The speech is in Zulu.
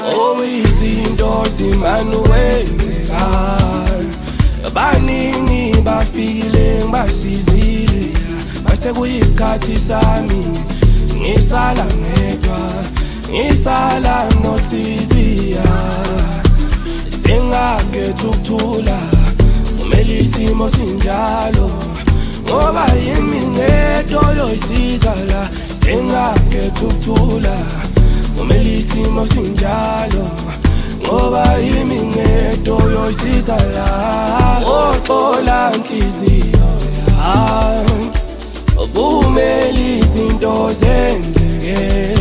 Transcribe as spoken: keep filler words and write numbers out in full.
Oh izinto zimane wenzeka abaningi bafikile ngisizile base kuyisikhathi sami ngisala ngedwa ngisala nosizia sengakhetha ukuthula vumela isimo sinjalo ngoba yimi ngedwa yoyisiza la sengakhetha ukuthula vumela isimo sinjalo ngoba yimi ngedwa yoyisiza la oxola inhliziyo yami vumela izinto zenzeke